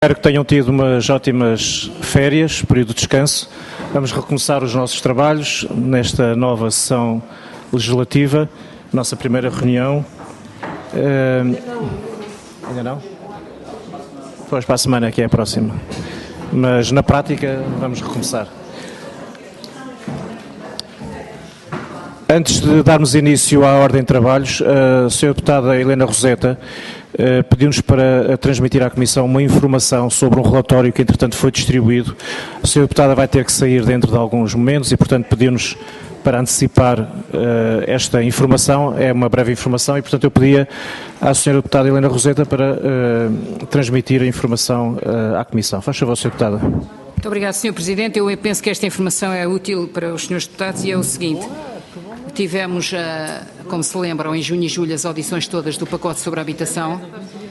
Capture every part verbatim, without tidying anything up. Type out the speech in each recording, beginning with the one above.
Espero que tenham tido umas ótimas férias, período de descanso. Vamos recomeçar os nossos trabalhos nesta nova sessão legislativa, nossa primeira reunião. Uh, ainda não? Pois para a semana que é a próxima. Mas na prática vamos recomeçar. Antes de darmos início à ordem de trabalhos, a senhora deputada Helena Roseta uh, pediu-nos para transmitir à Comissão uma informação sobre um relatório que, entretanto, foi distribuído. A senhora deputada vai ter que sair dentro de alguns momentos e, portanto, pediu-nos para antecipar uh, esta informação. É uma breve informação e, portanto, eu pedia à senhora deputada Helena Roseta para uh, transmitir a informação uh, à Comissão. Faz favor, senhora deputada. Muito obrigado, senhor Presidente. Eu penso que esta informação é útil para os senhores deputados e é o seguinte. Tivemos, como se lembram, em junho e julho as audições todas do pacote sobre a habitação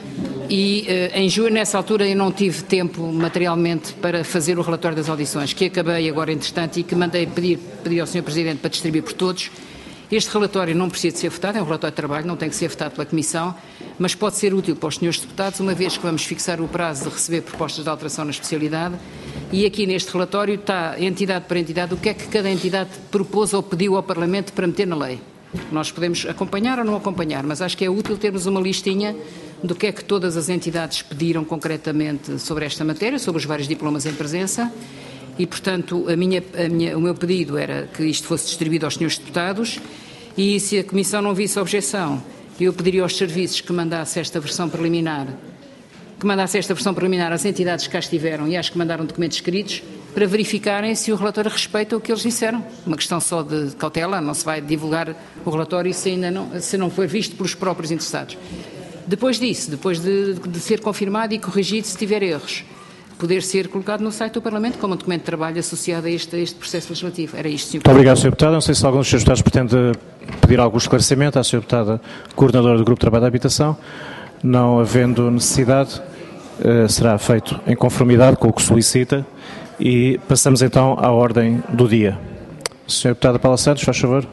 e em julho, nessa altura, eu não tive tempo materialmente para fazer o relatório das audições, que acabei agora, entretanto, e que mandei pedir, pedir ao senhor Presidente para distribuir por todos. Este relatório não precisa de ser votado, é um relatório de trabalho, não tem que ser votado pela Comissão, mas pode ser útil para os senhores deputados, uma vez que vamos fixar o prazo de receber propostas de alteração na especialidade. E aqui neste relatório está, entidade por entidade, o que é que cada entidade propôs ou pediu ao Parlamento para meter na lei. Nós podemos acompanhar ou não acompanhar, mas acho que é útil termos uma listinha do que é que todas as entidades pediram concretamente sobre esta matéria, sobre os vários diplomas em presença. E, portanto, a minha, a minha, o meu pedido era que isto fosse distribuído aos senhores deputados e, se a Comissão não visse objeção, eu pediria aos serviços que mandasse esta versão preliminar que mandasse esta versão preliminar às entidades que cá estiveram e às que mandaram documentos escritos para verificarem se o relatório respeita o que eles disseram. Uma questão só de cautela, não se vai divulgar o relatório se ainda não, se não for visto pelos próprios interessados. Depois disso, depois de, de ser confirmado e corrigido se tiver erros, poder ser colocado no site do Parlamento como um documento de trabalho associado a este, a este processo legislativo. Era isto, senhor Muito obrigado, senhor Deputado. Não sei se algum dos senhores deputados pretende pedir algum esclarecimento à senhora Deputada Coordenadora do Grupo de Trabalho da habitação. Não havendo necessidade, uh, será feito em conformidade com o que solicita e passamos então à ordem do dia. senhora Deputada Paula Santos, faz favor.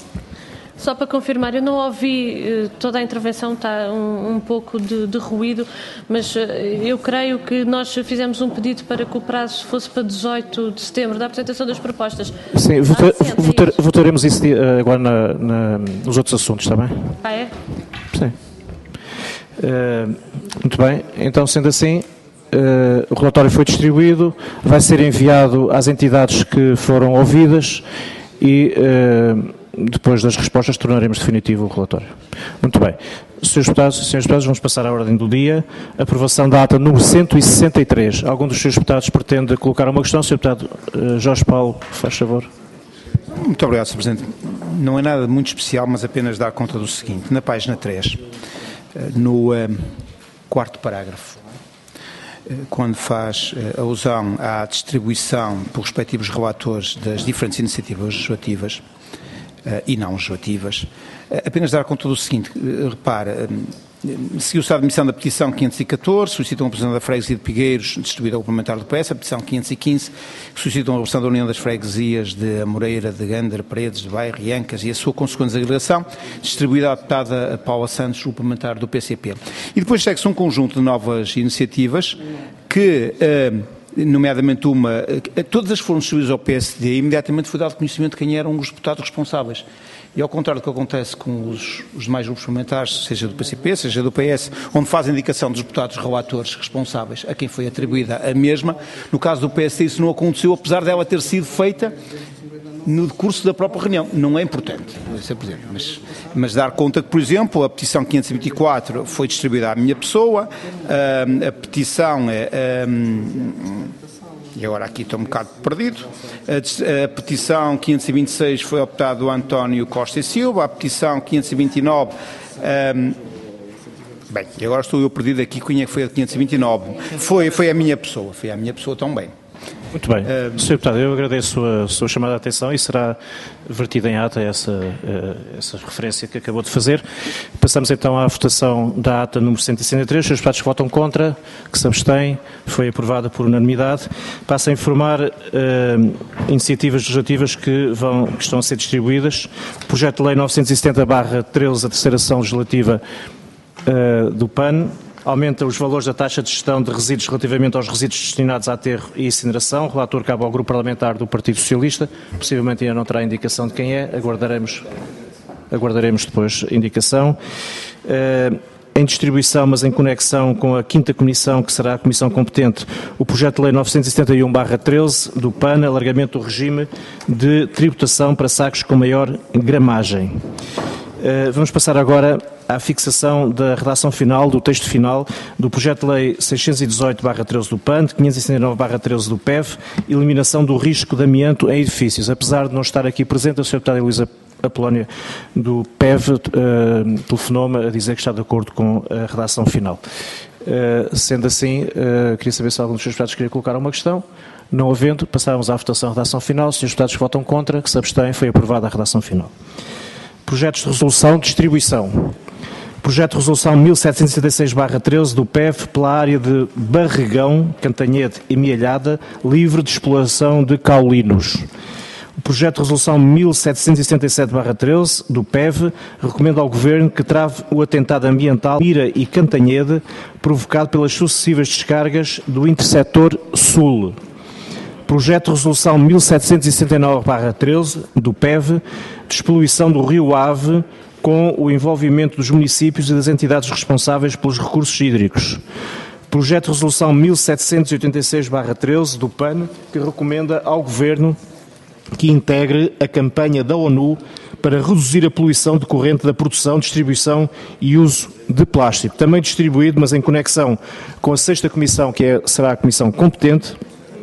Só para confirmar, eu não ouvi, toda a intervenção está um, um pouco de, de ruído, mas eu creio que nós fizemos um pedido para que o prazo fosse para dezoito de setembro, da apresentação das propostas. Sim, votar, votar, votaremos isso agora na, na, nos outros assuntos, está bem? Ah, é? Sim. Uh, muito bem, então sendo assim, uh, o relatório foi distribuído, vai ser enviado às entidades que foram ouvidas e uh, depois das respostas tornaremos definitivo o relatório. Muito bem, senhores deputados e senhores deputados, vamos passar à ordem do dia. Aprovação da ata número cento e sessenta e três. Algum dos senhores deputados pretende colocar uma questão? senhor Deputado uh, Jorge Paulo, faz favor. Muito obrigado, senhor Presidente. Não é nada muito especial, mas apenas dar conta do seguinte. Na página três, no uh, quarto parágrafo, uh, quando faz uh, alusão à distribuição por respectivos relatores das diferentes iniciativas legislativas uh, e não legislativas, uh, apenas dar conta do seguinte, uh, repara, uh, seguiu-se a admissão da petição quinhentos e catorze, solicitam a representação da freguesia de Pigueiros, distribuída ao complementar do P S, a petição quinhentos e quinze, que solicitam a representação da União das Freguesias de Amoreira, de Gândara, Paredes, de Bairro e Ancas e a sua consequente agregação, distribuída à deputada Paula Santos, complementar do P C P. E depois segue-se um conjunto de novas iniciativas que, nomeadamente uma, todas as foram distribuídas ao P S D e imediatamente foi dado conhecimento de quem eram os deputados responsáveis. E ao contrário do que acontece com os, os demais grupos parlamentares, seja do P C P, seja do P S, onde faz a indicação dos deputados relatores responsáveis a quem foi atribuída a mesma, no caso do P S D isso não aconteceu, apesar dela ter sido feita no decurso da própria reunião. Não é importante, mas, mas dar conta que, por exemplo, a petição quinhentos e vinte e quatro foi distribuída à minha pessoa, a, a petição é... E agora aqui estou um bocado perdido. A, a petição quinhentos e vinte e seis foi optada do António Costa e Silva, a petição quinhentos e vinte e nove... Um, bem, e agora estou eu perdido aqui, quem é que foi a quinhentos e vinte e nove? Foi, foi a minha pessoa, foi a minha pessoa também. Muito bem. Uh, senhor Deputado, eu agradeço a sua chamada de atenção e será vertida em ata essa, uh, essa referência que acabou de fazer. Passamos então à votação da ata número cento e sessenta e três. Os senhores deputados que votam contra, que se abstêm, foi aprovada por unanimidade. Passo a informar uh, iniciativas legislativas que, vão, que estão a ser distribuídas. Projeto de Lei novecentos e setenta barra treze, a terceira sessão legislativa uh, do P A N. aumenta os valores da taxa de gestão de resíduos relativamente aos resíduos destinados a aterro e incineração. O relator cabe ao Grupo Parlamentar do Partido Socialista, possivelmente ainda não terá indicação de quem é, aguardaremos, aguardaremos depois a indicação. Uh, Em distribuição, mas em conexão com a quinta comissão, que será a comissão competente, o projeto de lei novecentos e setenta e um barra treze do P A N, alargamento do regime de tributação para sacos com maior gramagem. Vamos passar agora à fixação da redação final, do texto final, do projeto de lei seiscentos e dezoito barra treze do P A N, quinhentos e sessenta e nove barra treze do P E V, eliminação do risco de amianto em edifícios. Apesar de não estar aqui presente, a senhora deputada Heloísa Apolónia do P E V uh, telefonou-me a dizer que está de acordo com a redação final. Uh, sendo assim, uh, queria saber se algum dos senhores deputados queria colocar uma questão. Não havendo, passávamos à votação da redação final. Os senhores deputados que votam contra, que se abstêm, foi aprovada a redação final. Projetos de resolução, distribuição. Projeto de resolução mil setecentos e setenta e seis barra treze do P E V pela área de Barregão, Cantanhede e Mielhada, livre de exploração de caulinos. O projeto de resolução mil setecentos e setenta e sete barra treze do P E V recomenda ao Governo que trave o atentado ambiental Mira e Cantanhede provocado pelas sucessivas descargas do Intersetor Sul. Projeto de resolução mil setecentos e sessenta e nove barra treze do P E V, despoluição do Rio Ave com o envolvimento dos municípios e das entidades responsáveis pelos recursos hídricos. Projeto de resolução mil setecentos e oitenta e seis barra treze do P A N, que recomenda ao Governo que integre a campanha da ONU para reduzir a poluição decorrente da produção, distribuição e uso de plástico. Também distribuído, mas em conexão com a sexta comissão, que é, será a comissão competente,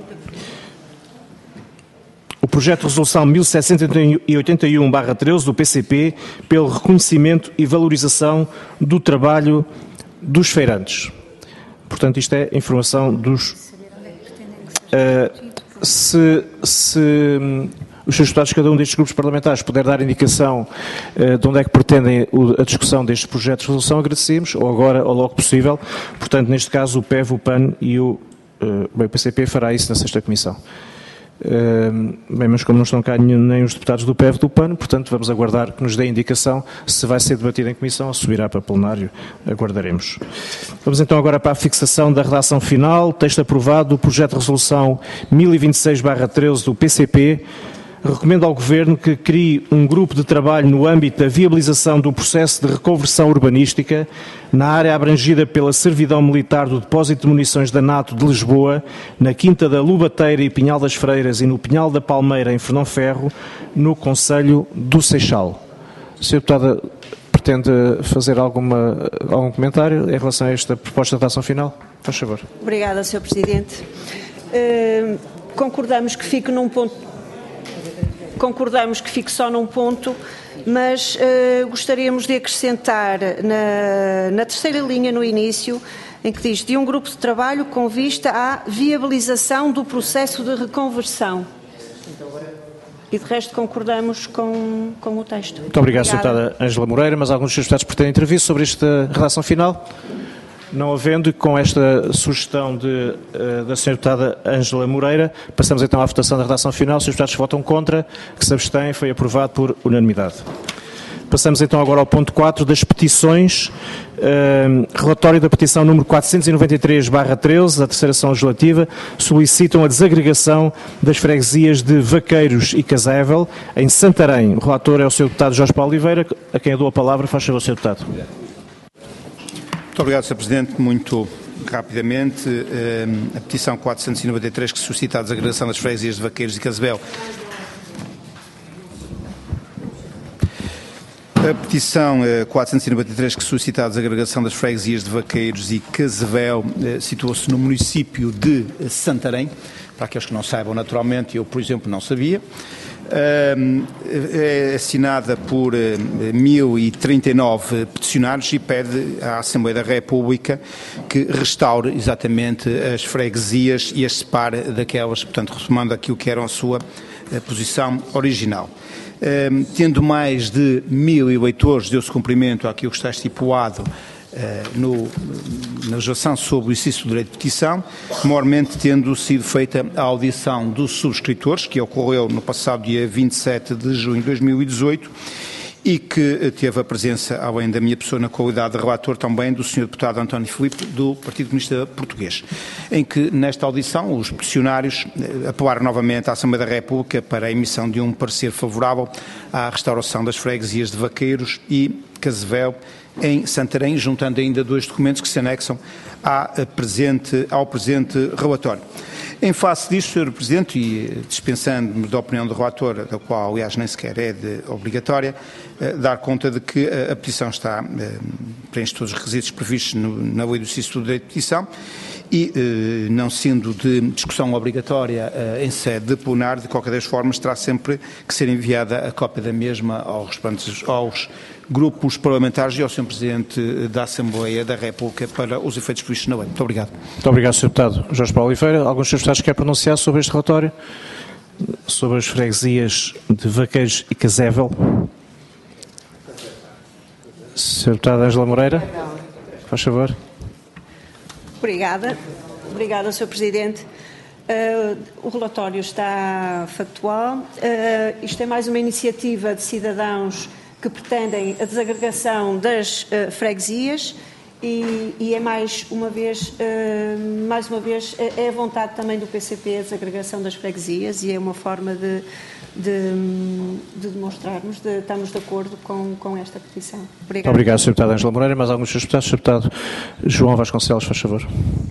o projeto de resolução mil setecentos e oitenta e um barra treze do P C P pelo reconhecimento e valorização do trabalho dos feirantes. Portanto, isto é informação dos... Uh, se, se os senhores deputados de cada um destes grupos parlamentares puder dar indicação uh, de onde é que pretendem o, a discussão destes projetos de resolução, agradecemos, ou agora ou logo possível. Portanto, neste caso, o P E V, o P A N e o, uh, bem, o P C P fará isso na sexta comissão. Uh, bem, mas como não estão cá nem os deputados do P E V do P A N, portanto vamos aguardar que nos dê indicação se vai ser debatido em comissão ou se virá para plenário, aguardaremos. Vamos então agora para a fixação da redação final, texto aprovado do projeto de resolução mil e vinte e seis barra treze do P C P, recomendo ao Governo que crie um grupo de trabalho no âmbito da viabilização do processo de reconversão urbanística na área abrangida pela servidão militar do depósito de munições da NATO de Lisboa, na Quinta da Lubateira e Pinhal das Freiras e no Pinhal da Palmeira, em Fernãoferro, no Concelho do Seixal. senhora Deputada, pretende fazer alguma, algum comentário em relação a esta proposta de ação final? Faz favor. Obrigada, senhor Presidente. Uh, concordamos que fique num ponto... Concordamos que fique só num ponto, mas uh, gostaríamos de acrescentar na, na terceira linha, no início, em que diz de um grupo de trabalho com vista à viabilização do processo de reconversão. E de resto concordamos com, com o texto. Muito obrigado, senhora Deputada Ângela Moreira. Mas alguns dos senhores deputados pretendem intervir sobre esta redação final? Não havendo, com esta sugestão de, uh, da senhora Deputada Ângela Moreira, passamos então à votação da redação final. Os senhores deputados que votam contra, que se abstêm, foi aprovado por unanimidade. Passamos então agora ao ponto quatro das petições. Uh, relatório da petição número quatrocentos e noventa e três barra treze, da terceira ação legislativa, solicitam a desagregação das freguesias de Vaqueiros e Casével, em Santarém. O relator é o senhor deputado Jorge Paulo Oliveira, a quem eu dou a palavra. Faz favor, senhor deputado. Muito obrigado, senhor Presidente. Muito rapidamente, a petição quatrocentos e noventa e três, que suscita a desagregação das freguesias de Vaqueiros e Casével. A petição quatrocentos e noventa e três, que suscita a desagregação das freguesias de Vaqueiros e Casével, situa-se no município de Santarém. Para aqueles que não saibam, naturalmente, eu, por exemplo, não sabia. É assinada por mil e trinta e nove peticionários e pede à Assembleia da República que restaure exatamente as freguesias e as separe daquelas, portanto, retomando aquilo que era a sua posição original. Tendo mais de mil eleitores, deu-se cumprimento àquilo que está estipulado Uh, no, na legislação sobre o exercício do direito de petição, maiormente tendo sido feita a audição dos subscritores, que ocorreu no passado dia vinte e sete de junho de dois mil e dezoito, e que teve a presença, além da minha pessoa na qualidade de relator, também do senhor deputado António Filipe, do Partido Comunista Português, em que nesta audição os peticionários apelaram novamente à Assembleia da República para a emissão de um parecer favorável à restauração das freguesias de Vaqueiros e Casevel em Santarém, juntando ainda dois documentos que se anexam à presente, ao presente relatório. Em face disto, senhor Presidente, e dispensando-me da opinião do relator, da qual, aliás, nem sequer é de obrigatória, eh, dar conta de que a, a petição está, eh, preenche todos os requisitos previstos no, na Lei do Instituto de Direito de Petição e, eh, não sendo de discussão obrigatória eh, em sede de plenário, de qualquer das formas, terá sempre que ser enviada a cópia da mesma aos restantes, aos grupos parlamentares e ao senhor Presidente da Assembleia da República para os efeitos previstos na lei. Muito obrigado. Muito obrigado, senhor Deputado Jorge Paulo Oliveira. Alguns senhores deputados querem pronunciar sobre este relatório? Sobre as freguesias de Vaqueiros e Casevel? senhor Deputado Ângela Moreira, faz favor. Obrigada. Obrigada, senhor Presidente. Uh, o relatório está factual. Uh, isto é mais uma iniciativa de cidadãos que pretendem a desagregação das uh, freguesias e, e é mais uma vez, uh, mais uma vez, é a vontade também do P C P a desagregação das freguesias e é uma forma de, de, de demonstrarmos que de, estamos de acordo com, com esta petição. Obrigado. Obrigado, senhor Deputado Ângela Moreira. Mais alguns senhores deputados? senhor Deputado João Vasconcelos, faz favor.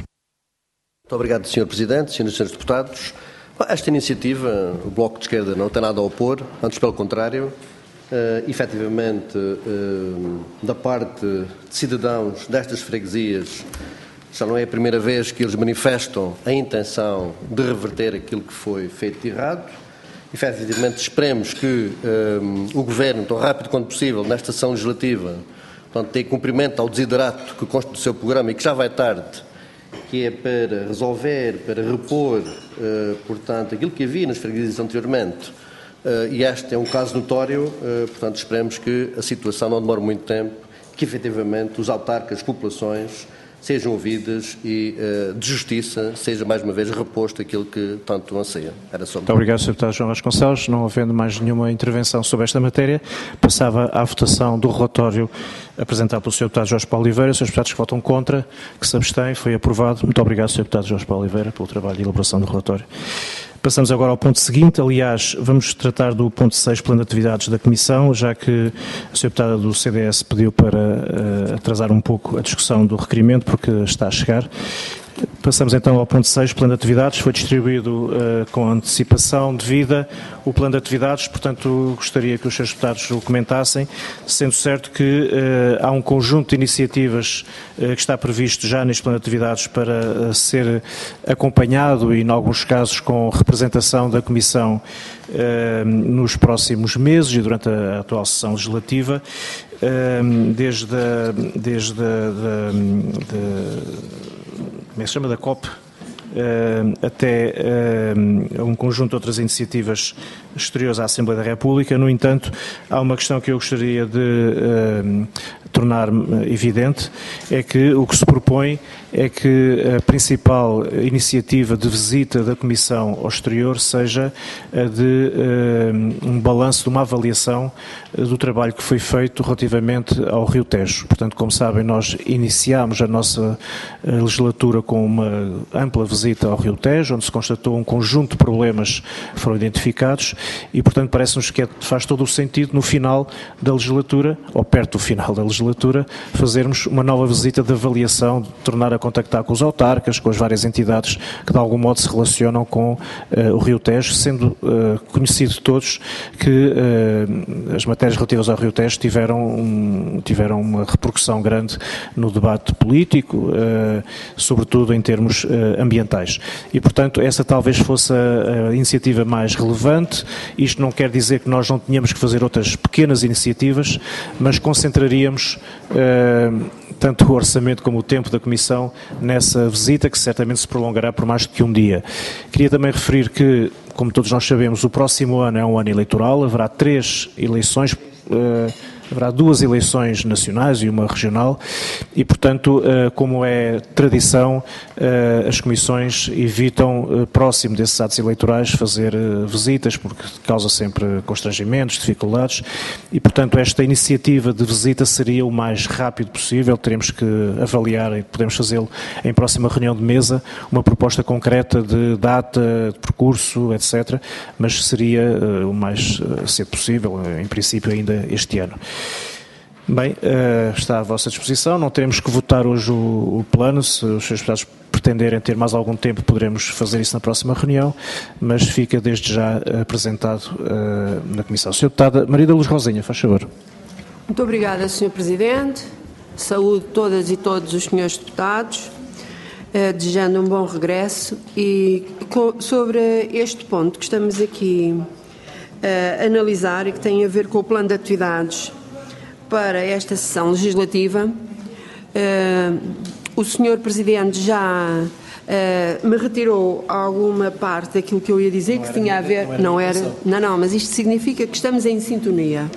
Muito obrigado, senhor Presidente, senhoras e senhores deputados. Esta iniciativa, o Bloco de Esquerda não tem nada a opor, antes pelo contrário. Uh, efetivamente, uh, da parte de cidadãos destas freguesias, já não é a primeira vez que eles manifestam a intenção de reverter aquilo que foi feito de errado. Efetivamente, esperemos que uh, o Governo, tão rápido quanto possível, nesta sessão legislativa, portanto, dê cumprimento ao desiderato que consta do seu programa e que já vai tarde, que é para resolver, para repor, uh, portanto, aquilo que havia nas freguesias anteriormente. Uh, e este é um caso notório, uh, portanto, esperemos que a situação não demore muito tempo, que efetivamente os autarcas, as populações, sejam ouvidas e uh, de justiça seja mais uma vez reposto aquilo que tanto anseia. Era só... Muito obrigado, senhor Deputado João Vasconcelos. Não havendo mais nenhuma intervenção sobre esta matéria, passava à votação do relatório apresentado pelo senhor Deputado Jorge Paulo Oliveira. Os senhores deputados que votam contra, que se abstêm, foi aprovado. Muito obrigado, senhor Deputado Jorge Paulo Oliveira, pelo trabalho e elaboração do relatório. Passamos agora ao ponto seguinte. Aliás, vamos tratar do ponto seis, plano de atividades da Comissão, já que a senhora deputada do C D S pediu para uh, atrasar um pouco a discussão do requerimento, porque está a chegar. Passamos então ao ponto seis, plano de atividades. Foi distribuído uh, com antecipação devida o plano de atividades, portanto gostaria que os senhores deputados o comentassem, sendo certo que uh, há um conjunto de iniciativas uh, que está previsto já neste plano de atividades para uh, ser acompanhado e, em alguns casos, com representação da Comissão uh, nos próximos meses e durante a, a atual sessão legislativa, uh, desde a, desde a, de, de, como é que se chama, da C O P, uh, até uh, um conjunto de outras iniciativas exteriores à Assembleia da República. No entanto, há uma questão que eu gostaria de uh, tornar evidente, é que o que se propõe é que a principal iniciativa de visita da Comissão ao exterior seja a de uh, um balanço, de uma avaliação uh, do trabalho que foi feito relativamente ao Rio Tejo. Portanto, como sabem, nós iniciámos a nossa uh, legislatura com uma ampla visita ao Rio Tejo, onde se constatou um conjunto de problemas que foram identificados e, portanto, parece-nos que é, faz todo o sentido no final da legislatura, ou perto do final da legislatura, fazermos uma nova visita de avaliação, de tornar a contactar com os autarcas, com as várias entidades que de algum modo se relacionam com uh, o Rio Tejo, sendo uh, conhecido de todos que uh, as matérias relativas ao Rio Tejo tiveram, um, tiveram uma repercussão grande no debate político, uh, sobretudo em termos uh, ambientais. E, portanto, essa talvez fosse a, a iniciativa mais relevante. Isto não quer dizer que nós não tenhamos que fazer outras pequenas iniciativas, mas concentraríamos uh, tanto o orçamento como o tempo da Comissão nessa visita, que certamente se prolongará por mais do que um dia. Queria também referir que, como todos nós sabemos, o próximo ano é um ano eleitoral, haverá três eleições uh, haverá duas eleições nacionais e uma regional e, portanto, como é tradição, as comissões evitam, próximo desses atos eleitorais, fazer visitas, porque causa sempre constrangimentos, dificuldades e, portanto, esta iniciativa de visita seria o mais rápido possível. Teremos que avaliar e podemos fazê-lo em próxima reunião de mesa, uma proposta concreta de data, de percurso, etcétera, mas seria o mais cedo possível, em princípio ainda este ano. Bem, está à vossa disposição, não teremos que votar hoje o, o plano, se os senhores deputados pretenderem ter mais algum tempo poderemos fazer isso na próxima reunião, mas fica desde já apresentado uh, na Comissão. senhora Deputada Maria da Luz Rosinha, faz favor. Muito obrigada, senhor Presidente, saúdo todas e todos os senhores deputados, uh, desejando um bom regresso e com, sobre este ponto que estamos aqui a uh, analisar e que tem a ver com o plano de atividades para esta sessão legislativa. Uh, o senhor Presidente já uh, me retirou alguma parte daquilo que eu ia dizer, não que tinha a ver... Não era, não, não, mas isto significa que estamos em sintonia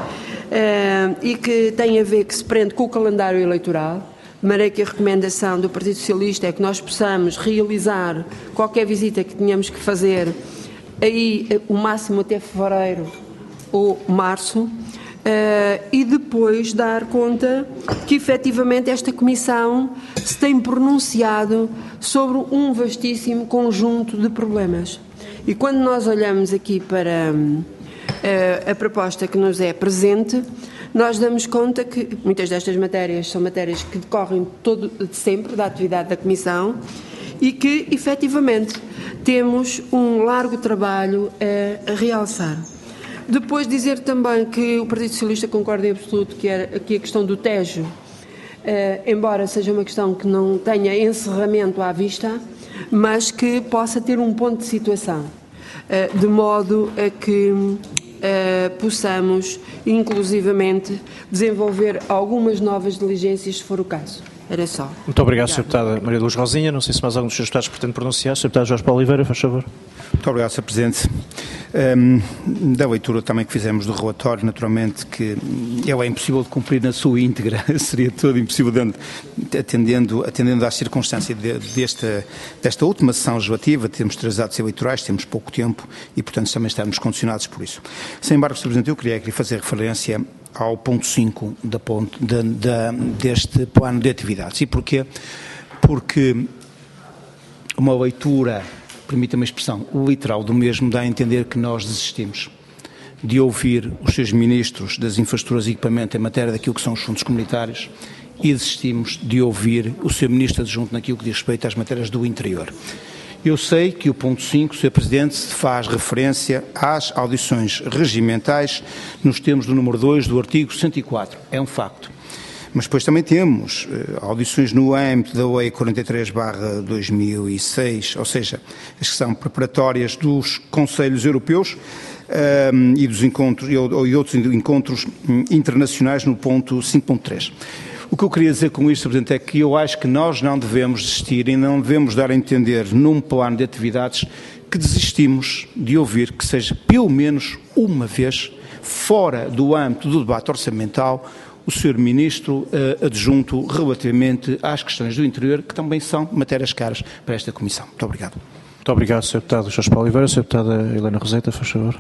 uh, e que tem a ver, que se prende com o calendário eleitoral, de maneira que a recomendação do Partido Socialista é que nós possamos realizar qualquer visita que tenhamos que fazer aí o máximo até fevereiro ou março. Uh, e depois dar conta que efetivamente esta Comissão se tem pronunciado sobre um vastíssimo conjunto de problemas. E quando nós olhamos aqui para uh, a proposta que nos é presente, nós damos conta que muitas destas matérias são matérias que decorrem todo, sempre da atividade da Comissão e que efetivamente temos um largo trabalho uh, a realçar. Depois dizer também que o Partido Socialista concorda em absoluto que, era, que a questão do Tejo, eh, embora seja uma questão que não tenha encerramento à vista, mas que possa ter um ponto de situação, eh, de modo a que eh, possamos, inclusivamente, desenvolver algumas novas diligências, se for o caso. Era só. Muito obrigado, senhora Deputada Maria Luz Rosinha. Não sei se mais algum dos senhores deputados pretende pronunciar. senhor Deputado Jorge Paulo Oliveira, faz favor. Muito obrigado, senhor Presidente. Um, da leitura também que fizemos do relatório, naturalmente que ele é impossível de cumprir na sua íntegra, seria todo impossível dentro, atendendo, atendendo às circunstâncias de, desta, desta última sessão legislativa. Temos três atos eleitorais, temos pouco tempo e, portanto, também estamos condicionados por isso. Sem embargo, senhor Presidente, eu queria aqui fazer referência ao ponto cinco da ponto, da, da, deste plano de atividades. E porquê? Porque uma leitura, permita-me a expressão, literal do mesmo dá a entender que nós desistimos de ouvir os seus ministros das infraestruturas e equipamento em matéria daquilo que são os fundos comunitários e desistimos de ouvir o seu ministro adjunto naquilo que diz respeito às matérias do interior. Eu sei que o ponto cinco, senhor Presidente, faz referência às audições regimentais nos termos do número dois do artigo cento e quatro. É um facto. Mas depois também temos uh, audições no âmbito da Lei quarenta e três barra dois mil e seis, ou seja, as que são preparatórias dos Conselhos Europeus um, e dos encontros e, ou, e outros encontros um, internacionais no ponto cinco ponto três. O que eu queria dizer com isto, senhor Presidente, é que eu acho que nós não devemos desistir e não devemos dar a entender num plano de atividades que desistimos de ouvir que seja pelo menos uma vez fora do âmbito do debate orçamental o senhor Ministro uh, adjunto relativamente às questões do interior, que também são matérias caras para esta Comissão. Muito obrigado. Muito obrigado, senhor Deputado Jorge Paulo Oliveira. senhora Deputada Helena Roseta, faz favor.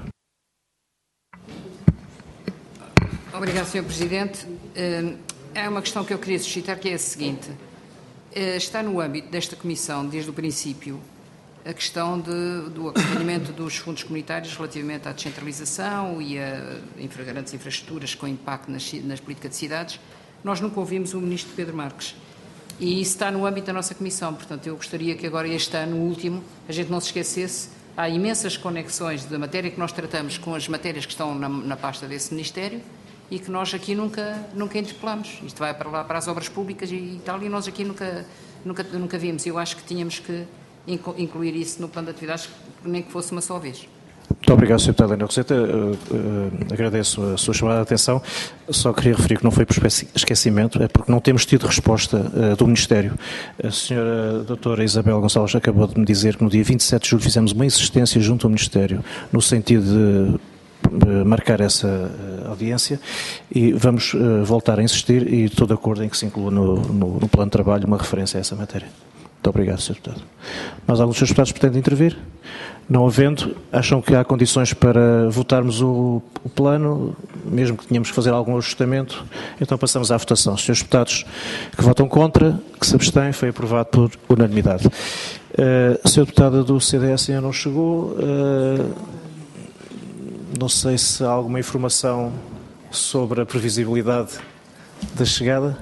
Obrigado, senhor Presidente. É uma questão que eu queria suscitar, que é a seguinte. Está no âmbito desta Comissão, desde o princípio, a questão de, do acompanhamento dos fundos comunitários relativamente à descentralização e a infra, grandes infraestruturas com impacto nas, nas políticas de cidades. Nós nunca ouvimos o Ministro Pedro Marques. E isso está no âmbito da nossa Comissão. Portanto, eu gostaria que agora, este ano, o último, a gente não se esquecesse. Há imensas conexões da matéria que nós tratamos com as matérias que estão na, na pasta desse Ministério e que nós aqui nunca, nunca interpelamos. Isto vai para lá, para as obras públicas e, e tal, e nós aqui nunca, nunca, nunca vimos. Eu acho que tínhamos que incluir isso no plano de atividades, nem que fosse uma só vez. Muito obrigado, senhora Deputada Helena Roseta. Uh, uh, agradeço a sua chamada de atenção. Só queria referir que não foi por esquecimento, é porque não temos tido resposta uh, do Ministério. A senhora doutora Isabel Gonçalves acabou de me dizer que no dia vinte e sete de julho fizemos uma insistência junto ao Ministério, no sentido de marcar essa audiência e vamos voltar a insistir e estou de acordo em que se inclua no, no, no plano de trabalho uma referência a essa matéria. Muito obrigado, senhor Deputado. Mais alguns senhores Deputados pretendem intervir? Não havendo, acham que há condições para votarmos o, o plano, mesmo que tenhamos que fazer algum ajustamento? Então passamos à votação. Senhores Deputados que votam contra, que se abstêm, foi aprovado por unanimidade. Uh, senhor Deputada do C D S ainda não chegou. Uh, não sei se há alguma informação sobre a previsibilidade da chegada.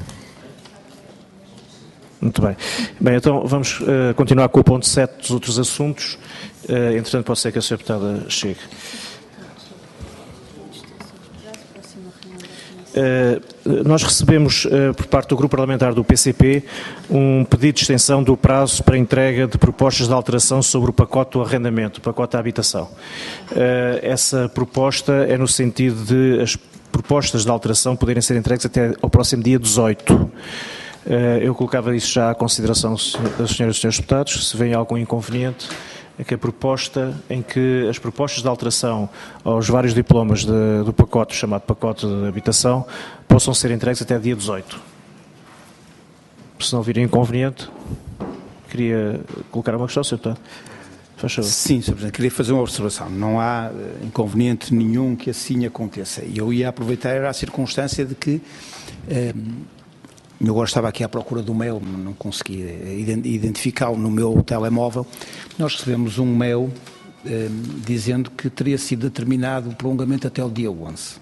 Muito bem. Bem, então vamos uh, continuar com o ponto sete dos outros assuntos. Uh, entretanto, pode ser que a senhora Deputada chegue. Uh, nós recebemos, uh, por parte do Grupo Parlamentar do P C P, um pedido de extensão do prazo para entrega de propostas de alteração sobre o pacote do arrendamento, o pacote da habitação. Uh, essa proposta é no sentido de as propostas de alteração poderem ser entregues até ao próximo dia dezoito. Eu colocava isso já à consideração das senhoras e senhores deputados, se vem algum inconveniente, é que a proposta, em que as propostas de alteração aos vários diplomas de, do pacote, chamado pacote de habitação, possam ser entregues até dia dezoito. Se não vir inconveniente, queria colocar uma questão, senhor Deputado. Faz favor. Sim, senhor Presidente, queria fazer uma observação. Não há inconveniente nenhum que assim aconteça. E eu ia aproveitar a circunstância de que... Eh, Eu agora estava aqui à procura do mail, não consegui identificá-lo no meu telemóvel. Nós recebemos um mail eh, dizendo que teria sido determinado o prolongamento até o dia onze.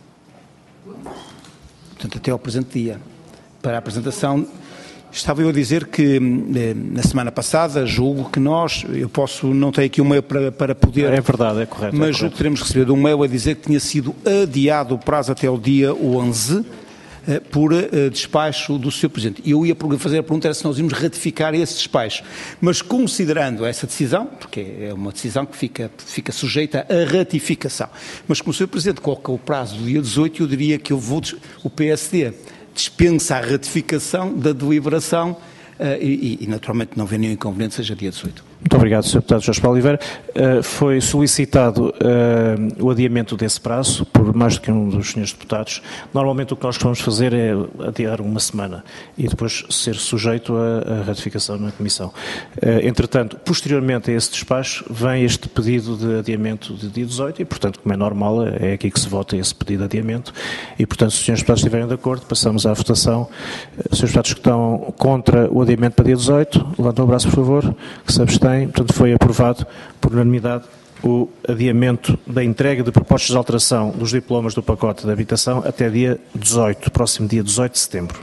Portanto, até ao presente dia. Para a apresentação, estava eu a dizer que eh, na semana passada, julgo que nós, eu posso, não tenho aqui um mail para, para poder... É verdade, é correto. Mas é julgo que teremos recebido um mail a dizer que tinha sido adiado o prazo até o dia onze, por uh, despacho do senhor Presidente. E eu ia fazer a pergunta era se nós íamos ratificar esse despacho. Mas considerando essa decisão, porque é uma decisão que fica, fica sujeita a ratificação, mas como o senhor Presidente coloca o prazo do dia dezoito, eu diria que eu vou, o P S D dispensa a ratificação da deliberação uh, e, e naturalmente não vê nenhum inconveniente, seja dia dezoito. Muito obrigado, senhor Deputado Jorge Paulo Oliveira. Uh, foi solicitado uh, o adiamento desse prazo por mais do que um dos senhores deputados. Normalmente o que nós vamos fazer é adiar uma semana e depois ser sujeito à ratificação na Comissão. Uh, entretanto, posteriormente a esse despacho, vem este pedido de adiamento de dia dezoito e, portanto, como é normal, é aqui que se vota esse pedido de adiamento e, portanto, se os senhores deputados estiverem de acordo, passamos à votação. Uh, os senhores deputados que estão contra o adiamento para dia dezoito, levantem o braço, por favor, que se abstêm. Portanto, foi aprovado por unanimidade o adiamento da entrega de propostas de alteração dos diplomas do pacote de habitação até dia dezoito, próximo dia dezoito de setembro.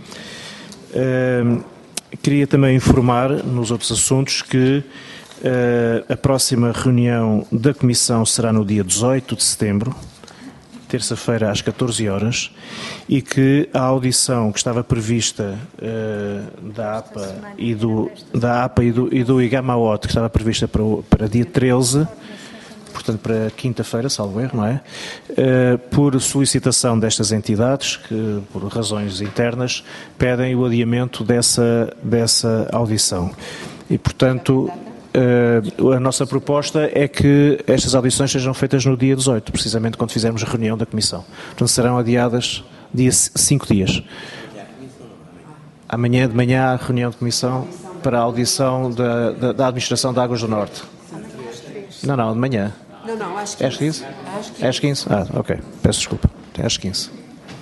Uh, queria também informar, nos outros assuntos, que uh, a próxima reunião da Comissão será no dia dezoito de setembro, terça-feira às catorze horas, e que a audição que estava prevista uh, da APA e do, da APA e do, e do IGAMAOT, que estava prevista para, o, para dia treze, portanto para quinta-feira, salvo erro, não é? Uh, por solicitação destas entidades, que por razões internas, pedem o adiamento dessa, dessa audição. E, portanto... Uh, a nossa proposta é que estas audições sejam feitas no dia dezoito, precisamente quando fizermos a reunião da Comissão. Portanto, serão adiadas dia cinco dias. Amanhã de manhã há a reunião de Comissão para a audição da, da, da Administração de Águas do Norte. Não, não, de manhã. Não, não, às quinze. É às quinze? É às quinze? Ah, ok. Peço desculpa. É às quinze.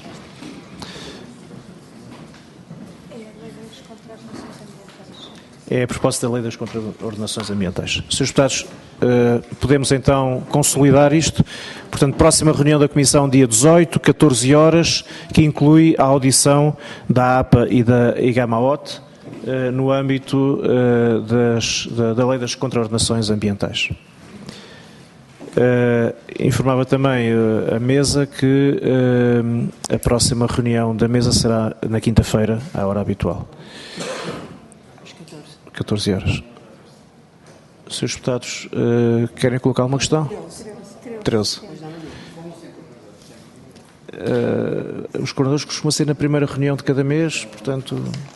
É a propósito da Lei das Contraordenações Ambientais. senhores Deputados, podemos então consolidar isto. Portanto, próxima reunião da Comissão, dia dezoito, catorze horas, que inclui a audição da APA e da IGAMAOT no âmbito das, da, da Lei das Contraordenações Ambientais. Informava também a mesa que a próxima reunião da mesa será na quinta-feira, à hora habitual. catorze horas. Senhores deputados, uh, querem colocar alguma questão? treze. Uh, os coordenadores costumam ser na primeira reunião de cada mês, portanto...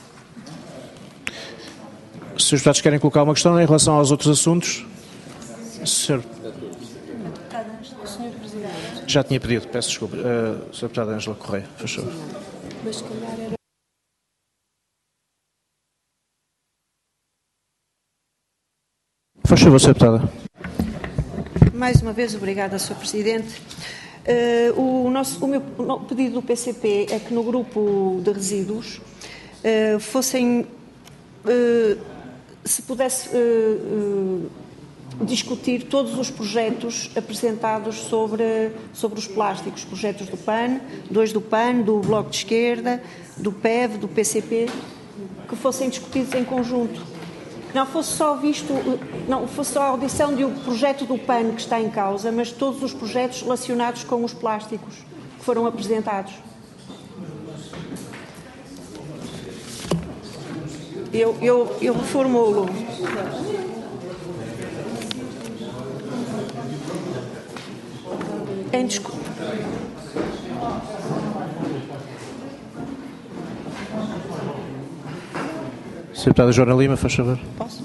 Senhores deputados, querem colocar alguma questão em relação aos outros assuntos? Senhor... Já tinha pedido, peço desculpa. Uh, senhora Deputada Ângela Correia, faz favor. Mas se calhar era... Faz favor, senhora Deputada. Mais uma vez, obrigada, senhor Presidente. Uh, o, nosso, o meu o pedido do P C P é que no grupo de resíduos uh, fossem, uh, se pudesse uh, uh, discutir todos os projetos apresentados sobre, sobre os plásticos, projetos do P A N, dois do P A N, do Bloco de Esquerda, do P E V, do P C P, que fossem discutidos em conjunto. Não fosse só visto, não fosse só a audição de um projeto do P A N que está em causa, mas todos os projetos relacionados com os plásticos que foram apresentados. Eu, eu, eu reformulo. Em discussão. senhora Deputada Joana Lima, faz favor. Posso?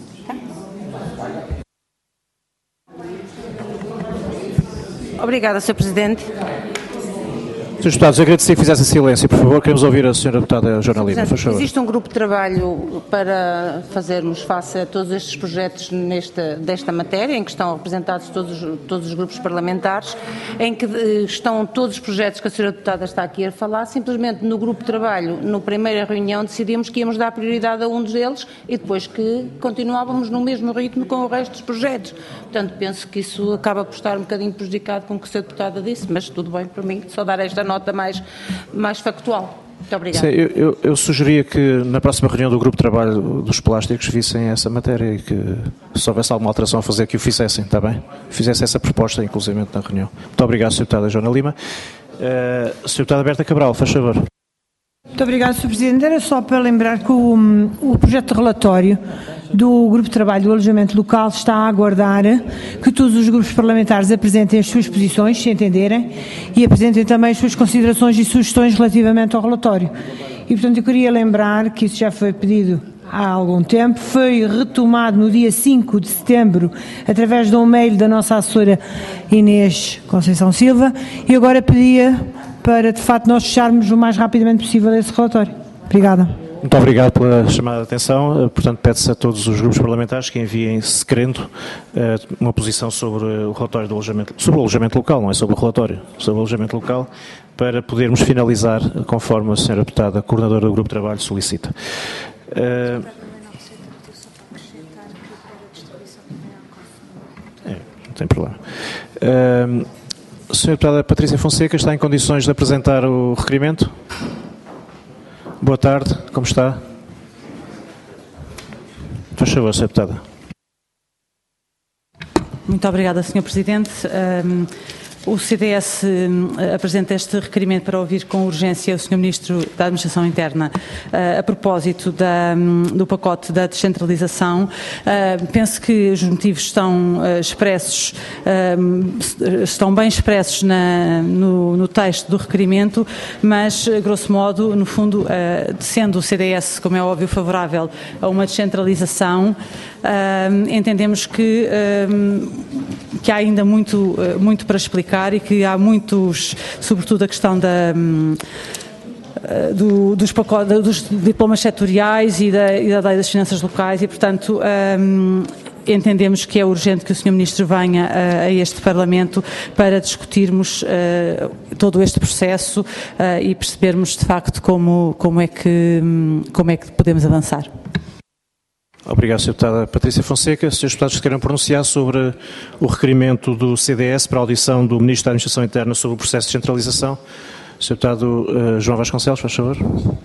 Obrigada, senhor Presidente. senhores Deputados, agradecer que fizessem silêncio, por favor. Queremos ouvir a senhora Deputada Joana Lima, faz favor. Existe um grupo de trabalho para fazermos face a todos estes projetos nesta, desta matéria, em que estão representados todos, todos os grupos parlamentares, em que estão todos os projetos que a senhora Deputada está aqui a falar. Simplesmente no grupo de trabalho, na primeira reunião, decidimos que íamos dar prioridade a um deles e depois que continuávamos no mesmo ritmo com o resto dos projetos. Portanto, penso que isso acaba por estar um bocadinho prejudicado com o que a senhora Deputada disse, mas tudo bem para mim, só dar esta nota mais, mais factual. Muito obrigada. Sim, eu, eu, eu sugeria que na próxima reunião do grupo de trabalho dos plásticos vissem essa matéria e que se houvesse alguma alteração a fazer que o fizessem, está bem? Fizessem essa proposta, inclusive na reunião. Muito obrigado, senhora Deputada Joana Lima. Uh, senhora Deputada Berta Cabral, faz favor. Muito obrigado, senhor Presidente. Era só para lembrar que o, o projeto de relatório do Grupo de Trabalho do Alojamento Local está a aguardar que todos os grupos parlamentares apresentem as suas posições, se entenderem, e apresentem também as suas considerações e sugestões relativamente ao relatório. E, portanto, eu queria lembrar que isso já foi pedido há algum tempo, foi retomado no dia cinco de setembro, através de um e-mail da nossa assessora Inês Conceição Silva, e agora pedia para, de facto, nós fecharmos o mais rapidamente possível esse relatório. Obrigada. Muito obrigado pela chamada de atenção. Portanto, pede-se a todos os grupos parlamentares que enviem, se querendo, uma posição sobre o relatório do alojamento, sobre o alojamento local, não é sobre o relatório, sobre o alojamento local, para podermos finalizar conforme a senhora Deputada, coordenadora do grupo de trabalho, solicita. Uh, é, não tem problema. Uh, a senhora Deputada Patrícia Fonseca está em condições de apresentar o requerimento? Boa tarde, como está? Faz favor, senhora Deputada. Muito obrigada, senhor Presidente. Um, o C D S um, apresenta este requerimento para ouvir com urgência o senhor Ministro da Administração Interna uh, a propósito da, um, do pacote da descentralização. Uh, penso que os motivos estão uh, expressos, uh, estão bem expressos na, no, no texto do requerimento, mas, grosso modo, no fundo, uh, sendo o C D S, como é óbvio, favorável a uma descentralização, uh, entendemos que, uh, que há ainda muito, uh, muito para explicar e que há muitos, sobretudo a questão da, do, dos, pacotes, dos diplomas setoriais e da, e da lei das finanças locais e, portanto, um, entendemos que é urgente que o senhor Ministro venha a, a este Parlamento para discutirmos uh, todo este processo uh, e percebermos, de facto, como, como, é que, como é que podemos avançar. Obrigado, senhora Deputada Patrícia Fonseca. Senhores Deputados que queiram pronunciar sobre o requerimento do C D S para a audição do Ministro da Administração Interna sobre o processo de descentralização. senhor Deputado uh, João Vasconcelos, faz favor.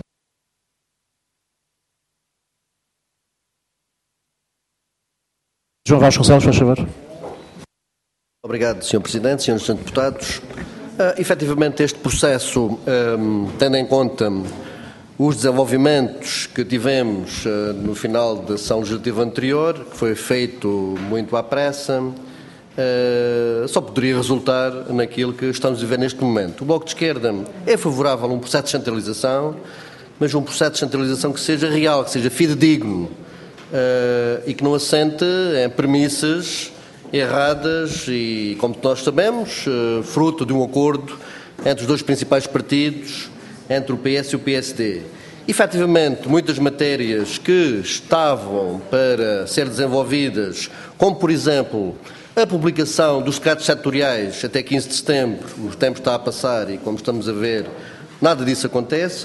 João Vasconcelos, faz favor. Obrigado, senhor Presidente, senhores Deputados. Uh, efetivamente, este processo, um, tendo em conta os desenvolvimentos que tivemos uh, no final da sessão legislativa anterior, que foi feito muito à pressa, uh, só poderia resultar naquilo que estamos a viver neste momento. O Bloco de Esquerda é favorável a um processo de descentralização, mas um processo de descentralização que seja real, que seja fidedigno uh, e que não assente em premissas erradas e, como nós sabemos, fruto de um acordo entre os dois principais partidos, entre o P S e o P S D. Efetivamente, muitas matérias que estavam para ser desenvolvidas, como, por exemplo, a publicação dos decretos setoriais até quinze de setembro, o tempo está a passar e, como estamos a ver, nada disso acontece.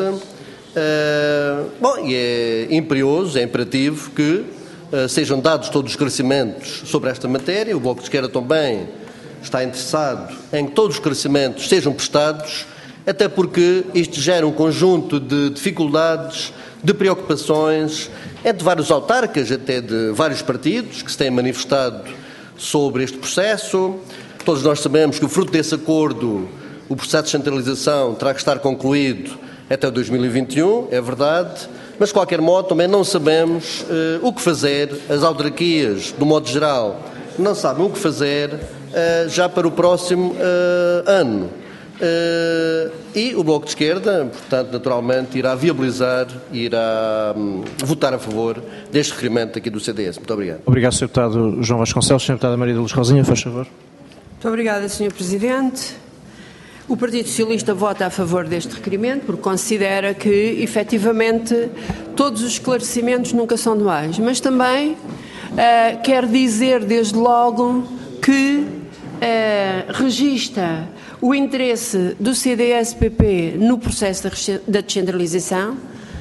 Uh, bom, e é imperioso, é imperativo que uh, sejam dados todos os esclarecimentos sobre esta matéria. O Bloco de Esquerda também está interessado em que todos os esclarecimentos sejam prestados, até porque isto gera um conjunto de dificuldades, de preocupações, entre vários autarcas, até de vários partidos, que se têm manifestado sobre este processo. Todos nós sabemos que, o fruto desse acordo, o processo de centralização terá que estar concluído até dois mil e vinte e um, é verdade, mas de qualquer modo também não sabemos uh, o que fazer. As autarquias, do modo geral, não sabem o que fazer uh, já para o próximo uh, ano. Uh, e o Bloco de Esquerda, portanto, naturalmente, irá viabilizar e irá um, votar a favor deste requerimento aqui do C D S. Muito obrigado. Obrigado, senhor Deputado João Vasconcelos. senhora Deputada Maria de Lourdes Rosinha, faz favor. Muito obrigada, senhor Presidente. O Partido Socialista vota a favor deste requerimento porque considera que, efetivamente, todos os esclarecimentos nunca são demais. Mas também uh, quer dizer, desde logo, que uh, registra o interesse do C D S P P no processo da descentralização.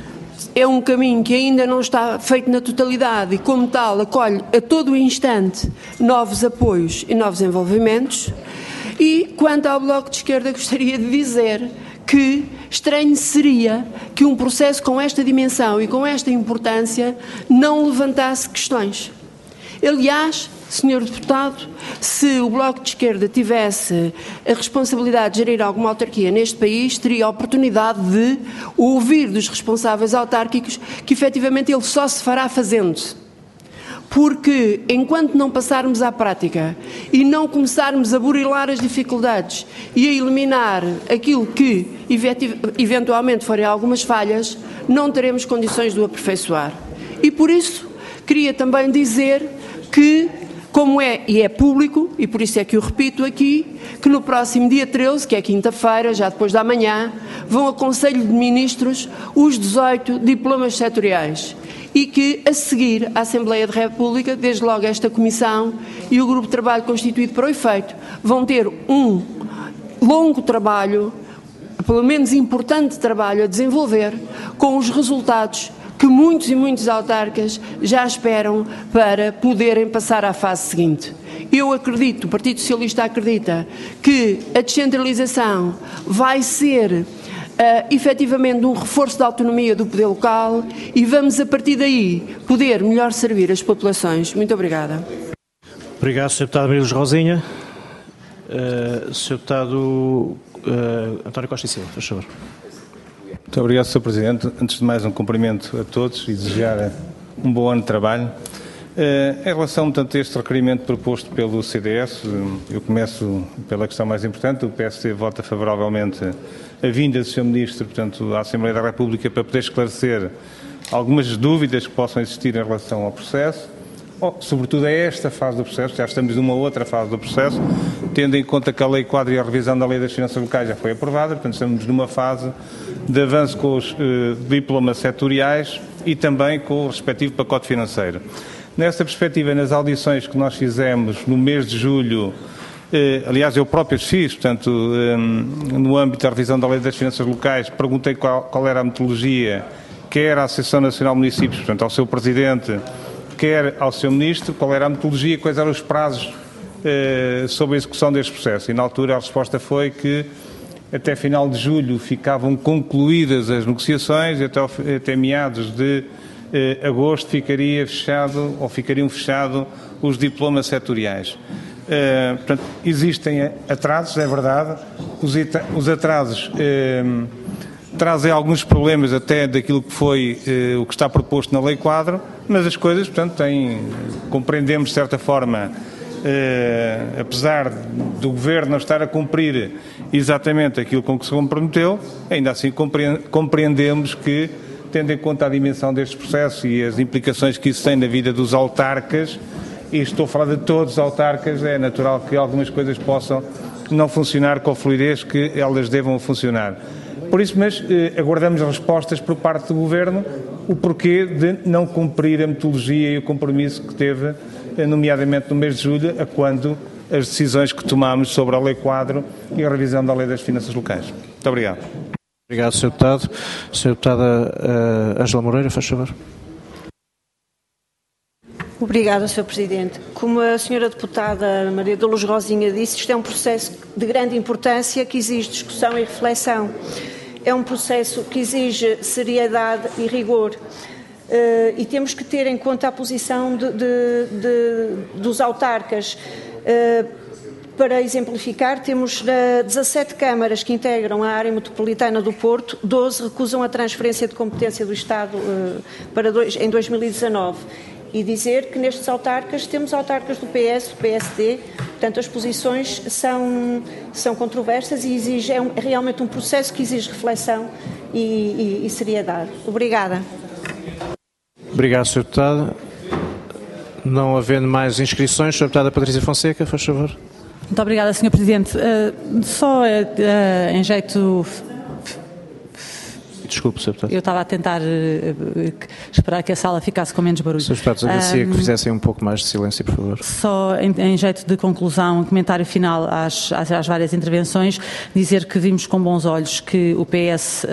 É um caminho que ainda não está feito na totalidade e, como tal, acolhe a todo o instante novos apoios e novos envolvimentos. E, quanto ao Bloco de Esquerda, gostaria de dizer que estranho seria que um processo com esta dimensão e com esta importância não levantasse questões. Aliás, senhor Deputado, se o Bloco de Esquerda tivesse a responsabilidade de gerir alguma autarquia neste país, teria a oportunidade de ouvir dos responsáveis autárquicos que, efetivamente, ele só se fará fazendo. Porque, enquanto não passarmos à prática e não começarmos a burilar as dificuldades e a eliminar aquilo que, eventualmente, forem algumas falhas, não teremos condições de o aperfeiçoar. E, por isso, queria também dizer que, como é e é público, e por isso é que eu repito aqui, que no próximo dia treze, que é quinta-feira, já depois da manhã, vão a Conselho de Ministros os dezoito diplomas setoriais. E que, a seguir, a Assembleia da República, desde logo esta Comissão e o Grupo de Trabalho constituído para o efeito, vão ter um longo trabalho, pelo menos importante trabalho a desenvolver, com os resultados que muitos e muitos autarcas já esperam para poderem passar à fase seguinte. Eu acredito, o Partido Socialista acredita, que a descentralização vai ser Uh, efetivamente um reforço da autonomia do poder local e vamos, a partir daí, poder melhor servir as populações. Muito obrigada. Obrigado, senhor Deputado Maria de Lourdes Rosinha. Uh, senhor Deputado uh, António Costa e Silva, por favor. Muito obrigado, senhor Presidente. Antes de mais, um cumprimento a todos e desejar um bom ano de trabalho. Uh, em relação, portanto, a este requerimento proposto pelo C D S, eu começo pela questão mais importante. O P S D vota favoravelmente a vinda do senhor Ministro, portanto, à Assembleia da República para poder esclarecer algumas dúvidas que possam existir em relação ao processo, ou, sobretudo a esta fase do processo. Já estamos numa outra fase do processo, tendo em conta que a Lei Quadro e a revisão da Lei das Finanças Locais já foi aprovada, portanto, estamos numa fase de avanço com os eh, diplomas setoriais e também com o respectivo pacote financeiro. Nessa perspectiva, nas audições que nós fizemos no mês de julho, eh, aliás, eu próprio fiz, portanto, eh, no âmbito da revisão da Lei das Finanças Locais, perguntei qual, qual era a metodologia, quer à Associação Nacional de Municípios, portanto, ao seu Presidente, quer ao seu Ministro, qual era a metodologia, quais eram os prazos eh, sobre a execução deste processo. E, na altura, a resposta foi que até final de julho ficavam concluídas as negociações e até, até meados de eh, agosto ficaria fechado, ou ficariam fechados os diplomas setoriais. Uh, portanto, existem atrasos, é verdade. Os, os atrasos uh, trazem alguns problemas até daquilo que foi uh, o que está proposto na Lei Quadro, mas as coisas, portanto, têm, compreendemos de certa forma, uh, apesar do Governo não estar a cumprir exatamente aquilo com que se comprometeu, ainda assim compreendemos que, tendo em conta a dimensão deste processo e as implicações que isso tem na vida dos autarcas, e estou a falar de todos os autarcas, é natural que algumas coisas possam não funcionar com a fluidez que elas devam funcionar. Por isso, mas eh, aguardamos respostas por parte do Governo, o porquê de não cumprir a metodologia e o compromisso que teve, eh, nomeadamente no mês de julho, a quando as decisões que tomámos sobre a Lei Quadro e a revisão da Lei das Finanças Locais. Muito obrigado. Obrigado, senhor Deputado. senhora Deputada Ângela Moreira, faz favor. Obrigada, senhor Presidente. Como a senhora Deputada Maria da Luz Rosinha disse, isto é um processo de grande importância que exige discussão e reflexão. É um processo que exige seriedade e rigor. Uh, e temos que ter em conta a posição de, de, de, dos autarcas. Uh, para exemplificar, temos uh, dezassete câmaras que integram a área metropolitana do Porto, doze recusam a transferência de competência do Estado uh, para dois, em dois mil e dezanove. E dizer que nestes autarcas temos autarcas do P S, do P S D, portanto as posições são, são controversas e exige, é, um, é realmente um processo que exige reflexão e, e, e seriedade. Obrigada. Obrigado, senhor Deputado. Não havendo mais inscrições, senhora Deputada Patrícia Fonseca, faz favor. Muito obrigada, senhor Presidente. Uh, só uh, em jeito... Desculpe, senhor Deputado. Eu estava a tentar uh, esperar que a sala ficasse com menos barulho. senhores Deputados, agradecia um, que fizessem um pouco mais de silêncio, por favor. Só em, em jeito de conclusão, um comentário final às, às, às várias intervenções, dizer que vimos com bons olhos que o P S uh,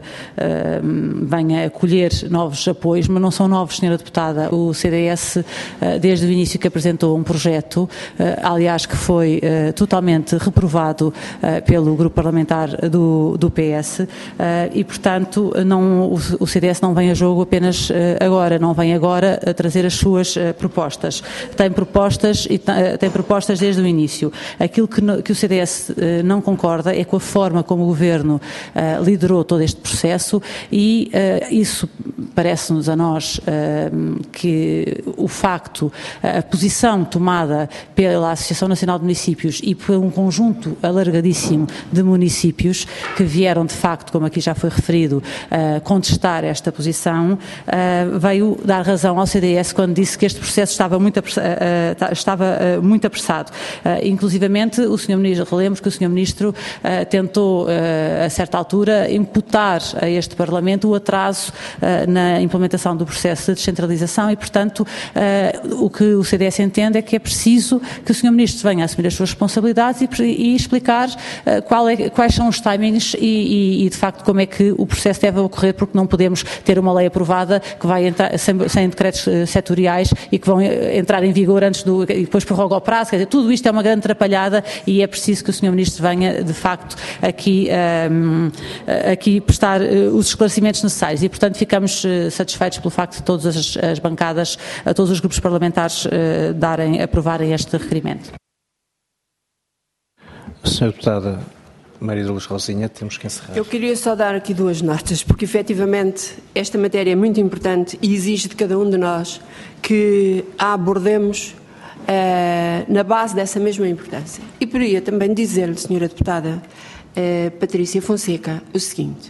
uh, venha acolher novos apoios, mas não são novos, senhora Deputada. O C D S, uh, desde o início que apresentou um projeto, uh, aliás, que foi uh, totalmente reprovado uh, pelo grupo parlamentar do, do P S, uh, e, portanto, Não, o C D S não vem a jogo apenas uh, agora, não vem agora a trazer as suas uh, propostas. Tem propostas e uh, tem propostas desde o início. Aquilo que, no, que o C D S uh, não concorda é com a forma como o Governo uh, liderou todo este processo e uh, isso parece-nos a nós uh, que o facto, a posição tomada pela Associação Nacional de Municípios e por um conjunto alargadíssimo de municípios que vieram de facto, como aqui já foi referido, Uh, contestar esta posição, uh, veio dar razão ao C D S quando disse que este processo estava muito, apress- uh, uh, estava, uh, muito apressado. Uh, inclusivamente, o senhor Ministro, relembro que o senhor Ministro uh, tentou, uh, a certa altura, imputar a este Parlamento o atraso uh, na implementação do processo de descentralização e, portanto, uh, o que o C D S entende é que é preciso que o senhor Ministro venha assumir as suas responsabilidades e, e explicar uh, qual é, quais são os timings e, e, e, de facto, como é que o processo deve ocorrer, porque não podemos ter uma lei aprovada que vai entrar sem, sem decretos uh, setoriais e que vão entrar em vigor antes do, e depois prorroga o prazo. Quer dizer, tudo isto é uma grande atrapalhada e é preciso que o senhor Ministro venha, de facto, aqui, um, aqui prestar uh, os esclarecimentos necessários e, portanto, ficamos uh, satisfeitos pelo facto de todas as, as bancadas, a todos os grupos parlamentares uh, darem, aprovarem este requerimento. senhora Deputada Maria da Luz Rosinha, temos que encerrar. Eu queria só dar aqui duas notas, porque efetivamente esta matéria é muito importante e exige de cada um de nós que a abordemos uh, na base dessa mesma importância. E poderia também dizer-lhe, senhora Deputada uh, Patrícia Fonseca, o seguinte: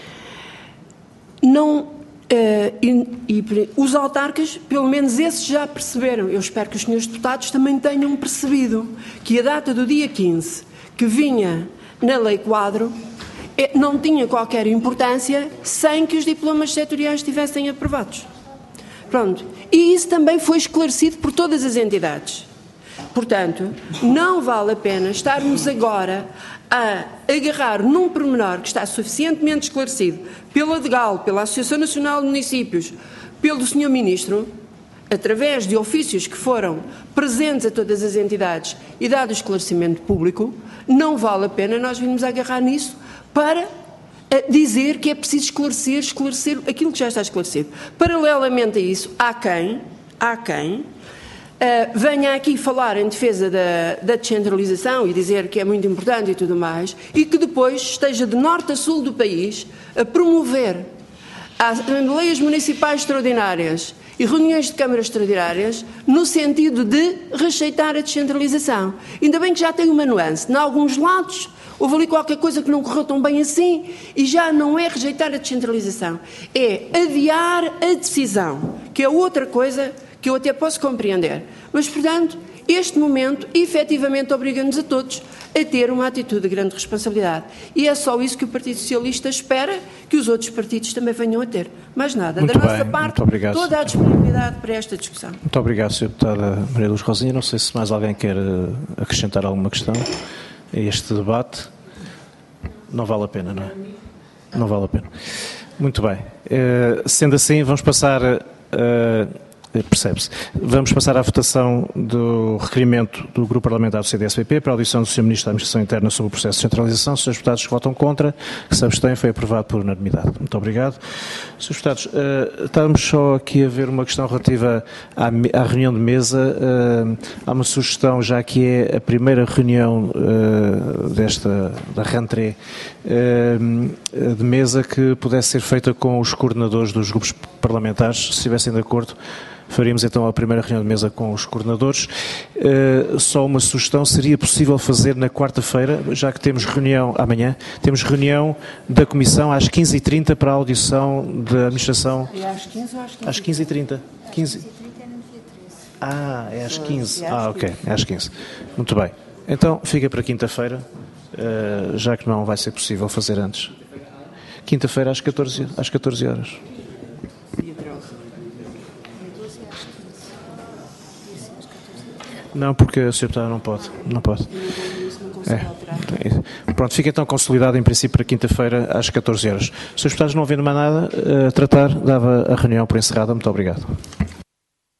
não, uh, e, e, os autarcas, pelo menos esses já perceberam, eu espero que os senhores deputados também tenham percebido que a data do dia quinze, que vinha na Lei Quadro, não tinha qualquer importância sem que os diplomas setoriais estivessem aprovados. Pronto. E isso também foi esclarecido por todas as entidades. Portanto, não vale a pena estarmos agora a agarrar num pormenor que está suficientemente esclarecido pela D G A L, pela Associação Nacional de Municípios, pelo senhor Ministro, através de ofícios que foram presentes a todas as entidades e dado o esclarecimento público. Não vale a pena nós virmos a agarrar nisso para dizer que é preciso esclarecer, esclarecer aquilo que já está esclarecido. Paralelamente a isso, há quem, há quem uh, venha aqui falar em defesa da, da descentralização e dizer que é muito importante e tudo mais, e que depois esteja de norte a sul do país a promover as assembleias municipais extraordinárias e reuniões de câmaras extraordinárias no sentido de rejeitar a descentralização. Ainda bem que já tem uma nuance. Em alguns lados houve ali qualquer coisa que não correu tão bem assim e já não é rejeitar a descentralização. É adiar a decisão, que é outra coisa que que eu até posso compreender. Mas, portanto, este momento efetivamente obriga-nos a todos a ter uma atitude de grande responsabilidade. E é só isso que o Partido Socialista espera que os outros partidos também venham a ter. Mais nada. Muito da nossa bem, parte, obrigado. toda a disponibilidade para esta discussão. Muito obrigado, senhora Deputada Maria Luz Rosinha. Não sei se mais alguém quer acrescentar alguma questão a este debate. Não vale a pena, não é? Não vale a pena. Muito bem. Uh, sendo assim, vamos passar... Uh, Percebe-se. Vamos passar à votação do requerimento do Grupo Parlamentar do C D S P P para a audição do senhor Ministro da Administração Interna sobre o processo de centralização. Os senhores deputados que votam contra, que se abstêm, foi aprovado por unanimidade. Muito obrigado. Senhores deputados, uh, estamos só aqui a ver uma questão relativa à, à reunião de mesa. Uh, há uma sugestão, já que é a primeira reunião uh, desta, da rentrée uh, de mesa, que pudesse ser feita com os coordenadores dos grupos parlamentares, se estivessem de acordo. Faríamos então a primeira reunião de mesa com os coordenadores. Uh, só uma sugestão, seria possível fazer na quarta-feira, já que temos reunião amanhã, temos reunião da Comissão às quinze e trinta para a audição da Administração... É às quinze ou às quinze? Às quinze e trinta. quinze... Ah, é às quinze. Ah, ok, é às quinze. Muito bem. Então, fica para quinta-feira, uh, já que não vai ser possível fazer antes. Quinta-feira às catorze, às catorze horas. Não, porque a senhora Deputada não pode. Não pode. É. Pronto, fica então consolidado em princípio para quinta-feira às catorze horas. Se os deputados não havendo mais nada a tratar, dava a reunião por encerrada. Muito obrigado.